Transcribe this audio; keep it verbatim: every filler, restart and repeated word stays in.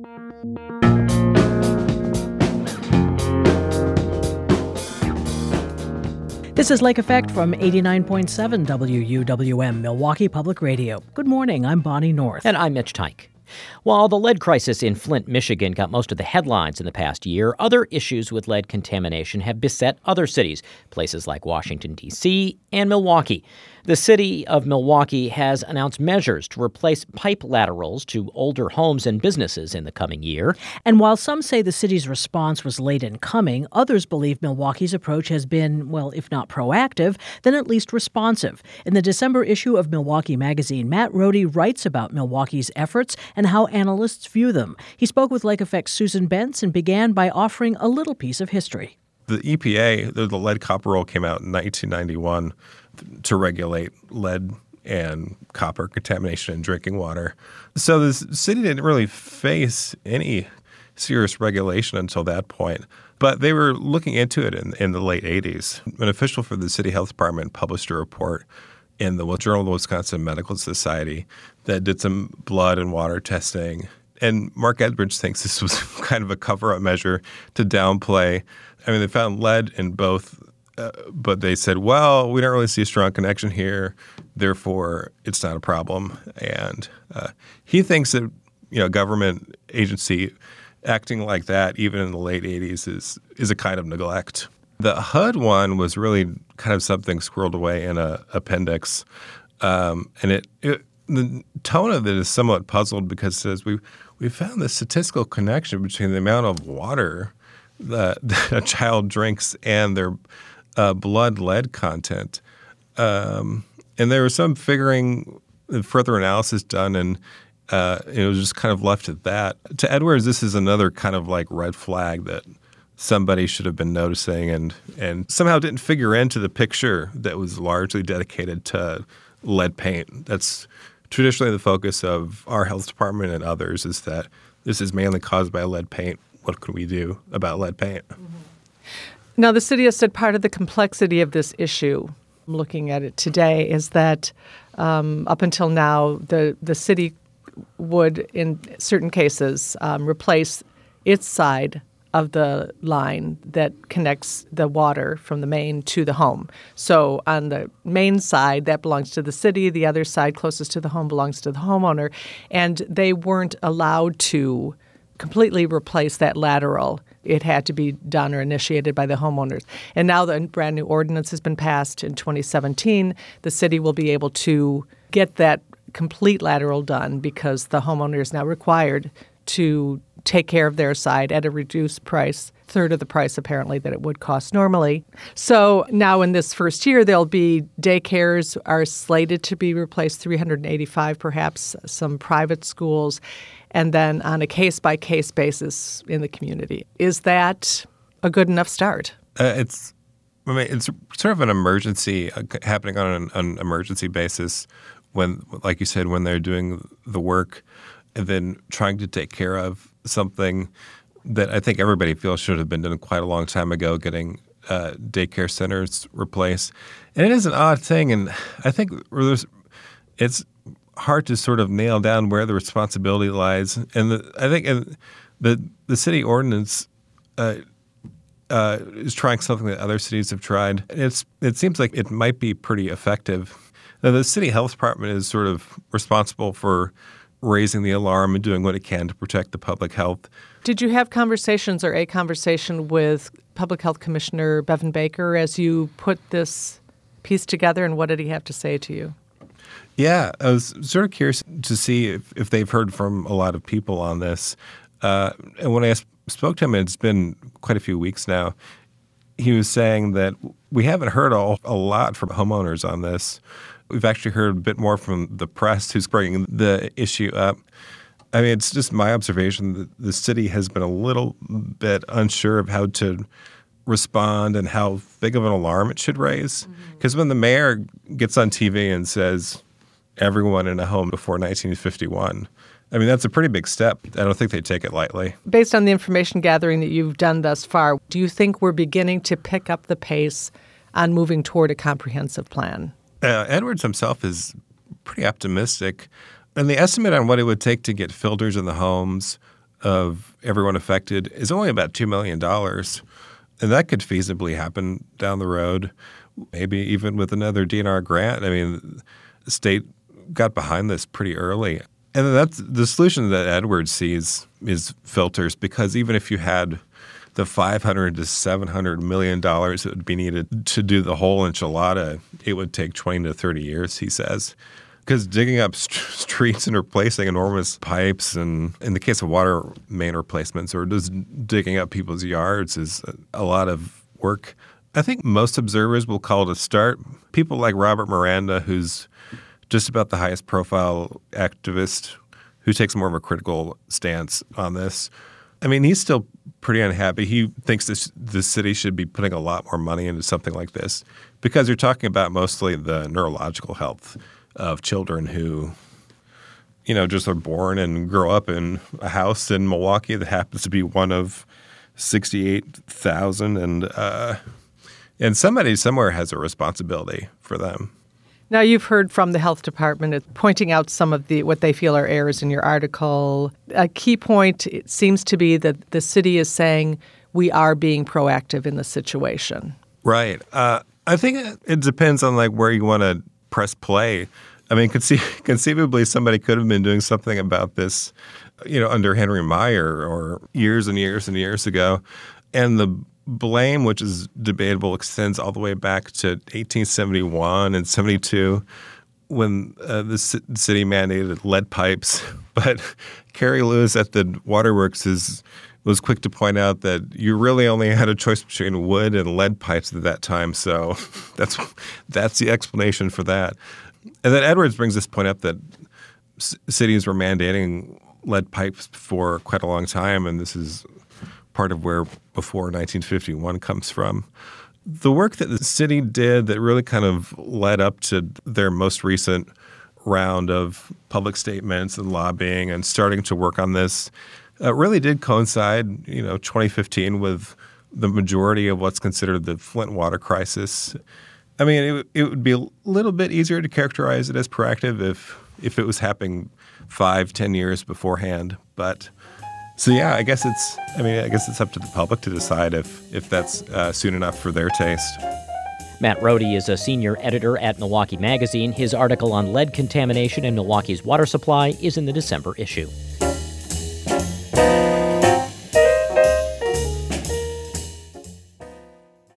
This is Lake Effect from eighty-nine point seven W U W M, Milwaukee Public Radio. Good morning, I'm Bonnie North. And I'm Mitch Teich. While the lead crisis in Flint, Michigan got most of the headlines in the past year, other issues with lead contamination have beset other cities, places like Washington, D C and Milwaukee. The city of Milwaukee has announced measures to replace pipe laterals to older homes and businesses in the coming year. And while some say the city's response was late in coming, others believe Milwaukee's approach has been, well, if not proactive, then at least responsive. In the December issue of Milwaukee Magazine, Matt Rohde writes about Milwaukee's efforts and how analysts view them. He spoke with Lake Effect's Susan Bentz and began by offering a little piece of history. The E P A, the lead copper rule, came out in nineteen ninety-one to regulate lead and copper contamination in drinking water. So the city didn't really face any serious regulation until that point. But they were looking into it in, in the late eighties. An official for the city health department published a report in the Journal of the Wisconsin Medical Society that did some blood and water testing. And Mark Edwards thinks this was kind of a cover-up measure to downplay. I mean, they found lead in both, uh, but they said, well, we don't really see a strong connection here, therefore it's not a problem. And uh, he thinks that, you know, government agency acting like that, even in the late eighties, is is a kind of neglect. The H U D one was really kind of something squirreled away in an appendix. Um, and it, it the tone of it is somewhat puzzled because it says we we found this statistical connection between the amount of water that, that a child drinks and their uh, blood lead content. Um, and there was some figuring, further analysis done, and uh, it was just kind of left at that. To Edwards, this is another kind of like red flag that somebody should have been noticing and, and somehow didn't figure into the picture that was largely dedicated to lead paint. That's traditionally the focus of our health department and others, is that this is mainly caused by lead paint. What can we do about lead paint? Mm-hmm. Now, the city has said part of the complexity of this issue, looking at it today, is that um, up until now, the, the city would, in certain cases, um, replace its side of the line that connects the water from the main to the home. So on the main side, that belongs to the city. The other side, closest to the home, belongs to the homeowner. And they weren't allowed to completely replace that lateral. It had to be done or initiated by the homeowners. And now the brand new ordinance has been passed in twenty seventeen. The city will be able to get that complete lateral done because the homeowner is now required to take care of their side at a reduced price, third of the price apparently that it would cost normally. So now in this first year, there'll be daycares are slated to be replaced, three hundred eighty-five perhaps, some private schools, and then on a case-by-case basis in the community. Is that a good enough start? Uh, it's I mean, it's sort of an emergency uh, happening on an, an emergency basis when, like you said, when they're doing the work and then trying to take care of something that I think everybody feels should have been done quite a long time ago, getting uh, daycare centers replaced. And it is an odd thing, and I think there's, it's hard to sort of nail down where the responsibility lies. And the, I think in the the city ordinance uh, uh, is trying something that other cities have tried. It's it seems like it might be pretty effective. Now, the city health department is sort of responsible for raising the alarm and doing what it can to protect the public health. Did you have conversations or a conversation with Public Health Commissioner Bevan Baker as you put this piece together, and what did he have to say to you? Yeah, I was sort of curious to see if, if they've heard from a lot of people on this. Uh, and when I spoke to him, it's been quite a few weeks now, he was saying that we haven't heard all, a lot from homeowners on this. We've actually heard a bit more from the press who's bringing the issue up. I mean, it's just my observation that the city has been a little bit unsure of how to respond and how big of an alarm it should raise. Because mm-hmm. when the mayor gets on T V and says everyone in a home before nineteen fifty-one, I mean, that's a pretty big step. I don't think they take it lightly. Based on the information gathering that you've done thus far, do you think we're beginning to pick up the pace on moving toward a comprehensive plan? Uh, Edwards himself is pretty optimistic. And the estimate on what it would take to get filters in the homes, of everyone affected is only about two million dollars. And that could feasibly happen down the road, maybe even with another D N R grant. I mean, the state got behind this pretty early. And that's the solution that Edwards sees is filters, because even if you had the five hundred to seven hundred million dollars that would be needed to do the whole enchilada, it would take twenty to thirty years, he says. Because digging up st- streets and replacing enormous pipes, and in the case of water main replacements, or just digging up people's yards, is a lot of work. I think most observers will call it a start. People like Robert Miranda, who's just about the highest profile activist, who takes more of a critical stance on this. I mean, he's still pretty unhappy. He thinks this the city should be putting a lot more money into something like this, because you're talking about mostly the neurological health of children who, you know, just are born and grow up in a house in Milwaukee that happens to be one of sixty-eight thousand, and uh, and somebody somewhere has a responsibility for them. Now, you've heard from the health department pointing out some of the what they feel are errors in your article. A key point, it seems to be that the city is saying we are being proactive in the situation. Right. Uh, I think it, it depends on like where you want to press play. I mean, conceiv- conceivably, somebody could have been doing something about this, you know, under Henry Meyer or years and years and years ago. And the blame, which is debatable, extends all the way back to eighteen seventy-one and seventy-two when uh, the c- city mandated lead pipes. But Kerry Lewis at the Waterworks is was quick to point out that you really only had a choice between wood and lead pipes at that time. So that's that's the explanation for that. And then Edwards brings this point up that c- cities were mandating lead pipes for quite a long time, and this is part of where before nineteen fifty-one comes from. The work that the city did that really kind of led up to their most recent round of public statements and lobbying and starting to work on this uh, really did coincide, you know, twenty fifteen with the majority of what's considered the Flint water crisis. I mean, it, it would be a little bit easier to characterize it as proactive if if it was happening five, ten years beforehand, but So yeah, I guess it's. I mean, I guess it's up to the public to decide if if that's uh, soon enough for their taste. Matt Rohde is a senior editor at Milwaukee Magazine. His article on lead contamination in Milwaukee's water supply is in the December issue.